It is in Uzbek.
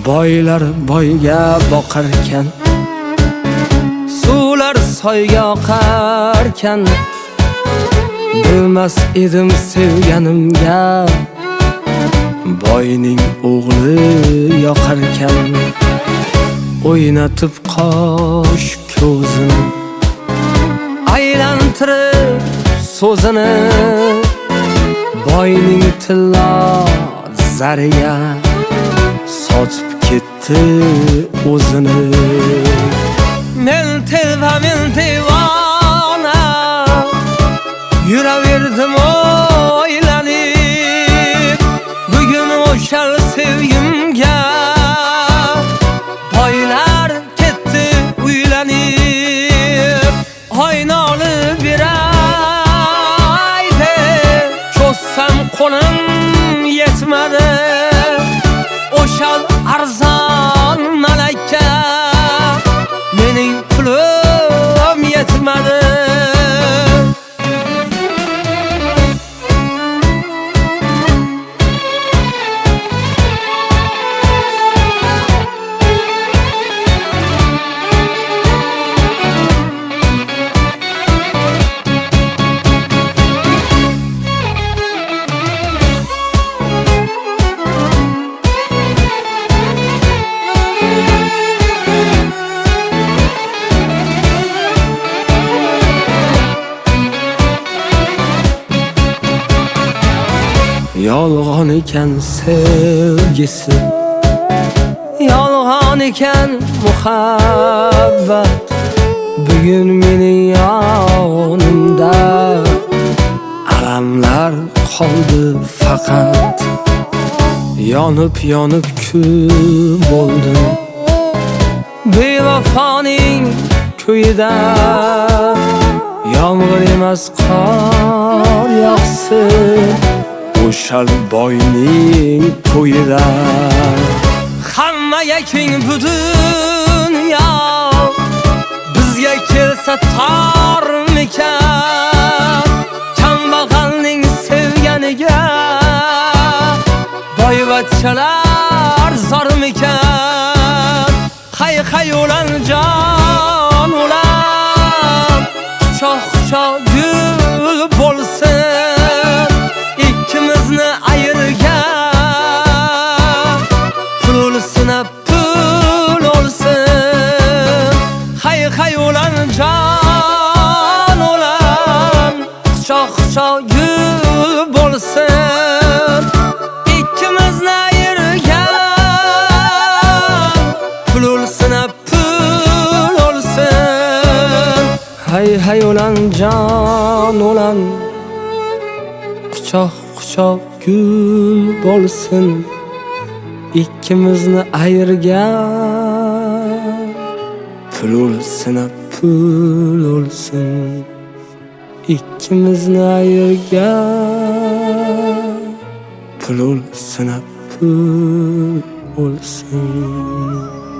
Boylar boyga boqarkan, suvlar soyga oqarkan, bilmas edim sevganimga boyning o'g'li yoqarkan. O'ynatib qosh ko'zini, aylantirib so'zini, boyning tilla zariga sotib ketdi o'zini. Men telba, men devona, yuraverdim o'ylanib, bugun o'shal sevgimga boylar ketdi uylanib. Oynoli beray deb cho'zsam qo'lim yetmadi, o'shal arzon malaka mening pulim yetmadi. Yolg'on ekan sevgisi, yolg'on ekan muhabbat, bugun mening yonimda alamlar qoldi faqat. Yonib yonib kul bo'ldim bevafoning ko'yida, yomg'ir emas qor yog'sin o'shal boyning to'yida. Hammaga keng bu dunyo, bizga kelsa tormikan, kambag'alning sevganiga boyvachchalar zormikan. Hay hay o'lan jon o'lan, quchoq quchoq gul bo'lsin, ikkimizni ayirgan pulsina pul olsin. Hay hay o'lan jon o'lan, quchoq quchoq gul bo'lsin, ikkimizni ayirgan pulsina pul olsin. Hay hay o'lan jon o'lan, quchoq quchoq gul bo'lsin, ikkimizni ayirgan pulsina pul olsin, ikkimizni ayirgan pulsina pul olsin.